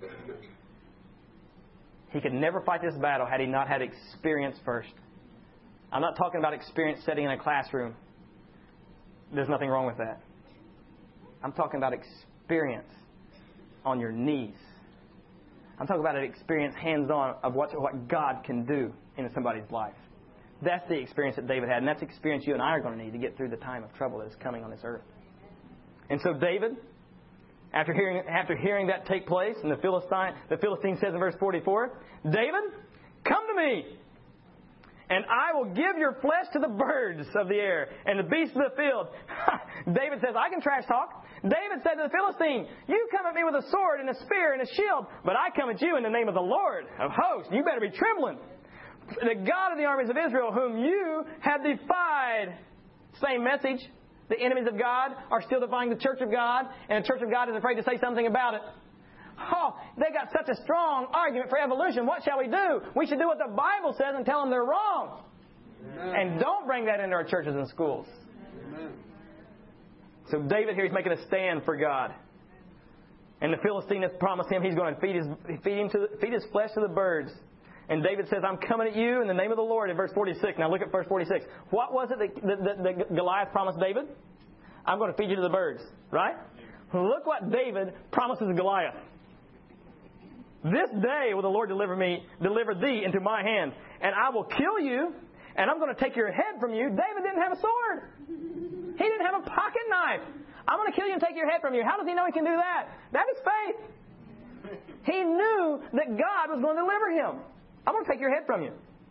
He could never fight this battle had he not had experience first. I'm not talking about experience sitting in a classroom. There's nothing wrong with that. I'm talking about experience on your knees. I'm talking about an experience hands-on of what God can do in somebody's life. That's the experience that David had, and that's the experience you and I are going to need to get through the time of trouble that is coming on this earth. And so David, after hearing that take place, and the Philistine says in verse 44, David, come to me, and I will give your flesh to the birds of the air and the beasts of the field. David says, I can trash talk. David said to the Philistine, you come at me with a sword and a spear and a shield, but I come at you in the name of the Lord of hosts. You better be trembling. The God of the armies of Israel, whom you have defied. Same message. The enemies of God are still defying the church of God, and the church of God is afraid to say something about it. Oh, they got such a strong argument for evolution. What shall we do? We should do what the Bible says and tell them they're wrong. Amen. And don't bring that into our churches and schools. Amen. So David here is making a stand for God. And the Philistine has promised him he's going to feed his flesh to the birds. And David says, I'm coming at you in the name of the Lord in verse 46. Now look at verse 46. What was it that Goliath promised David? I'm going to feed you to the birds. Right? Look what David promises Goliath. This day will the Lord deliver thee into my hand, and I will kill you, and I'm going to take your head from you. David didn't have a sword. He didn't have a pocket knife. I'm going to kill you and take your head from you. How does he know he can do that? That is faith. He knew that God was going to deliver him. I'm going to take your head from you.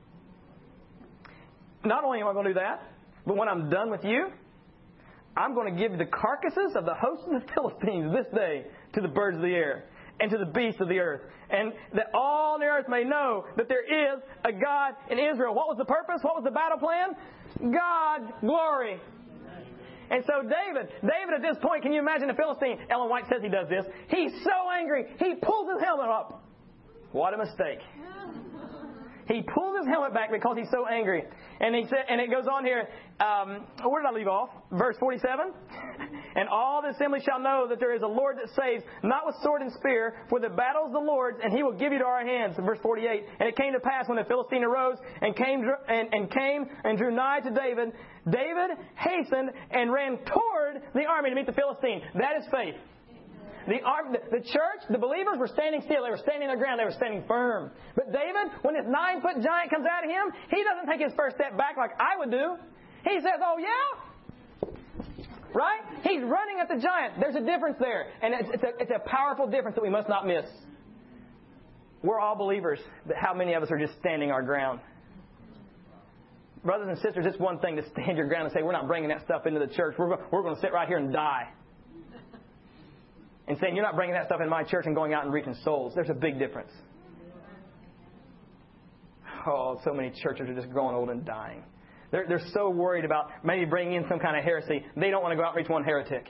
Not only am I going to do that, but when I'm done with you, I'm going to give the carcasses of the hosts of the Philistines this day to the birds of the air and to the beasts of the earth, and that all the earth may know that there is a God in Israel. What was the purpose? What was the battle plan? God, glory. And so David at this point, can you imagine the Philistine? Ellen White says he does this. He's so angry, he pulls his helmet up. What a mistake. He pulls his helmet back because he's so angry. And it goes on here. Where did I leave off? Verse 47. And all the assembly shall know that there is a Lord that saves, not with sword and spear, for the battle is the Lord's, and he will give you to our hands. Verse 48. And it came to pass when the Philistine arose and came and drew nigh to David, David hastened and ran toward the army to meet the Philistine. That is faith. The church, the believers were standing still. They were standing their ground. They were standing firm. But David, when this 9-foot giant comes out of him, he doesn't take his first step back like I would do. He says, oh yeah? Right? He's running at the giant. There's a difference there. And it's a powerful difference that we must not miss. We're all believers, but how many of us are just standing our ground? Brothers and sisters, it's one thing to stand your ground and say, we're not bringing that stuff into the church. We're going to sit right here and die. And saying, you're not bringing that stuff in my church and going out and reaching souls. There's a big difference. Oh, so many churches are just growing old and dying. They're so worried about maybe bringing in some kind of heresy. They don't want to go out and reach one heretic.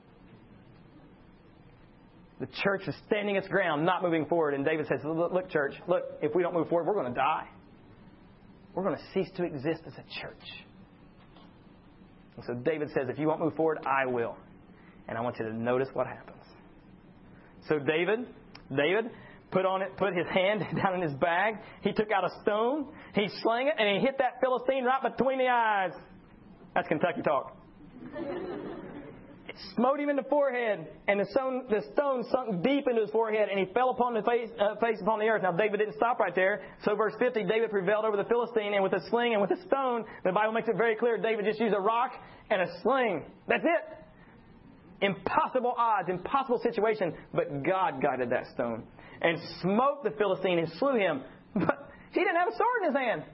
The church is standing its ground, not moving forward. And David says, look, church, look, if we don't move forward, we're going to die. We're going to cease to exist as a church. And so David says, if you won't move forward, I will. And I want you to notice what happens. So David put his hand down in his bag. He took out a stone. He slang it, and he hit that Philistine right between the eyes. That's Kentucky talk. It smote him in the forehead, and the stone sunk deep into his forehead, and he fell upon the face upon the earth. Now, David didn't stop right there. So, verse 50, David prevailed over the Philistine, and with a sling and with a stone, the Bible makes it very clear, David just used a rock and a sling. That's it. Impossible odds, impossible situation, but God guided that stone and smote the Philistine and slew him. But he didn't have a sword in his hand.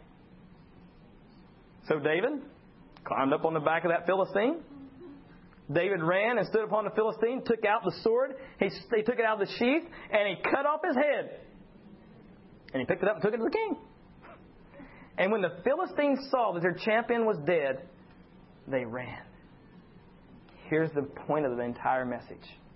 So David climbed up on the back of that Philistine. David ran and stood upon the Philistine, took out the sword. He took it out of the sheath, and he cut off his head. And he picked it up and took it to the king. And when the Philistines saw that their champion was dead, they ran. Here's the point of the entire message.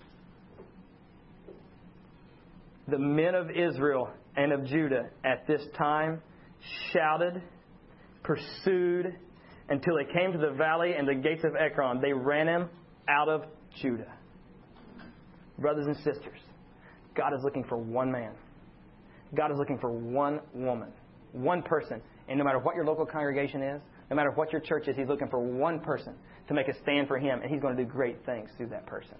The men of Israel and of Judah at this time shouted, pursued, until they came to the valley and the gates of Ekron. They ran him out of Judah. Brothers and sisters, God is looking for one man. God is looking for one woman, one person. And no matter what your local congregation is, no matter what your church is, He's looking for one person to make a stand for Him, and He's going to do great things through that person.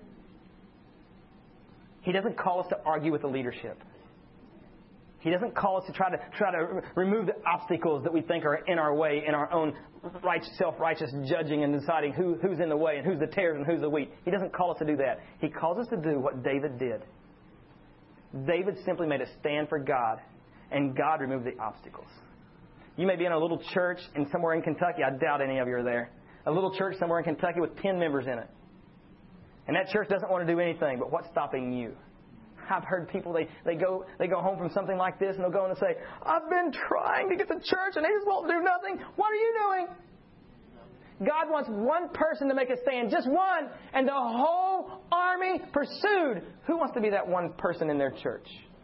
He doesn't call us to argue with the leadership. He doesn't call us to try to remove the obstacles that we think are in our way in our own self-righteous judging and deciding who's in the way and who's the tares and who's the wheat. He doesn't call us to do that. He calls us to do what David did. David simply made a stand for God, and God removed the obstacles. You may be in a little church somewhere in Kentucky. I doubt any of you are there. A little church somewhere in Kentucky with 10 members in it. And that church doesn't want to do anything, but what's stopping you? I've heard people, they go home from something like this, and they'll go and say, I've been trying to get to church, and they just won't do nothing. What are you doing? God wants one person to make a stand, just one, and the whole army pursued. Who wants to be that one person in their church?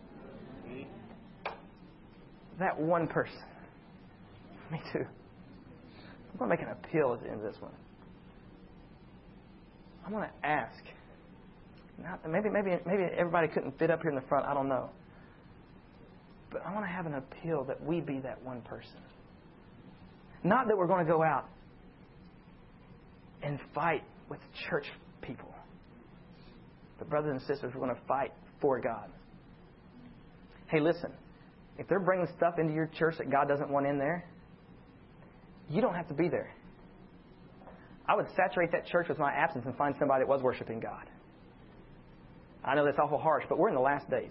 That one person. Me too. I'm going to make an appeal at the end of this one. I want to ask. Maybe everybody couldn't fit up here in the front. I don't know. But I want to have an appeal that we be that one person. Not that we're going to go out and fight with church people. But brothers and sisters, we're going to fight for God. Hey, listen. If they're bringing stuff into your church that God doesn't want in there, you don't have to be there. I would saturate that church with my absence and find somebody that was worshiping God. I know that's awful harsh, but we're in the last days.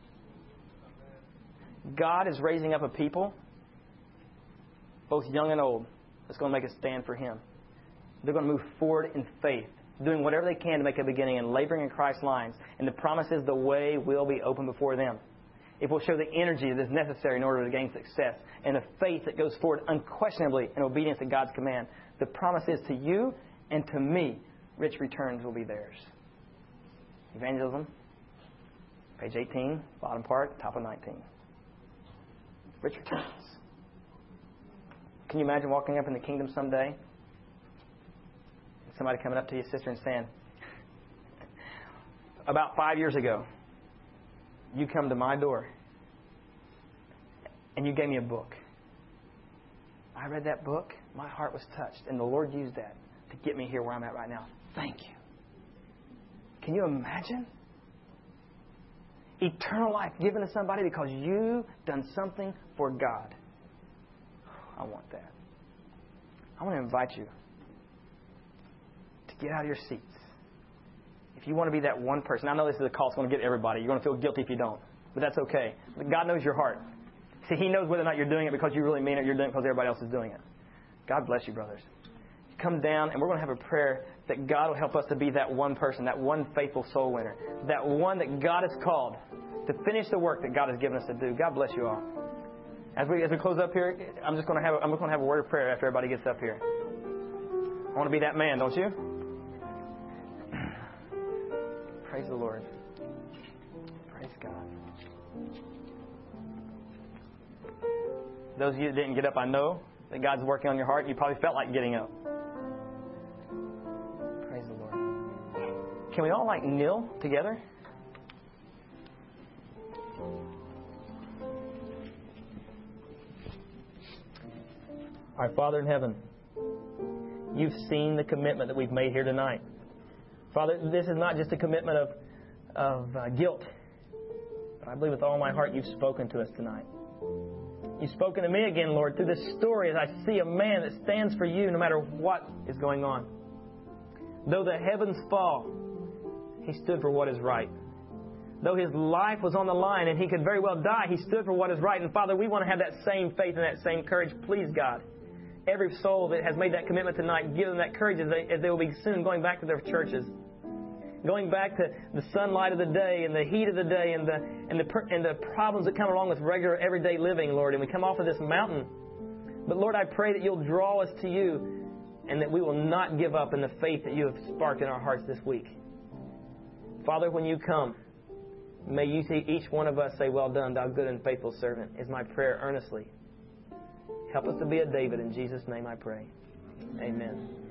God is raising up a people, both young and old, that's going to make a stand for Him. They're going to move forward in faith, doing whatever they can to make a beginning and laboring in Christ's lines. And the promise is the way will be open before them. It will show the energy that is necessary in order to gain success and the faith that goes forward unquestionably in obedience to God's command. The promise is to you and to me, rich returns will be theirs. Evangelism, page 18, bottom part, top of 19. Rich returns. Can you imagine walking up in the kingdom someday? Somebody coming up to you, sister, and saying, about 5 years ago, you come to my door and you gave me a book. I read that book. My heart was touched. And the Lord used that to get me here where I'm at right now. Thank you. Can you imagine? Eternal life given to somebody because you've done something for God. I want that. I want to invite you to get out of your seats. If you want to be that one person, I know this is a call that's going to get everybody. You're going to feel guilty if you don't. But that's okay. God knows your heart. See, He knows whether or not you're doing it because you really mean it or you're doing it because everybody else is doing it. God bless you, brothers. Come down, and we're going to have a prayer that God will help us to be that one person, that one faithful soul winner, that one that God has called to finish the work that God has given us to do. God bless you all. As we close up here, I'm just going to have a word of prayer after everybody gets up here. I want to be that man, don't you? Praise the Lord. Praise God. Those of you that didn't get up, I know that God's working on your heart. You probably felt like getting up. Praise the Lord. Can we all kneel together? Our Father in heaven, You've seen the commitment that we've made here tonight. Father, this is not just a commitment of guilt. But I believe with all my heart You've spoken to us tonight. You've spoken to me again, Lord, through this story as I see a man that stands for You no matter what is going on. Though the heavens fall, he stood for what is right. Though his life was on the line and he could very well die, he stood for what is right. And Father, we want to have that same faith and that same courage. Please, God, every soul that has made that commitment tonight, give them that courage as they will be soon going back to their churches. Going back to the sunlight of the day and the heat of the day and the problems that come along with regular everyday living, Lord. And we come off of this mountain. But Lord, I pray that You'll draw us to You and that we will not give up in the faith that You have sparked in our hearts this week. Father, when You come, may You see each one of us say, well done, thou good and faithful servant, is my prayer earnestly. Help us to be a David. In Jesus' name I pray. Amen.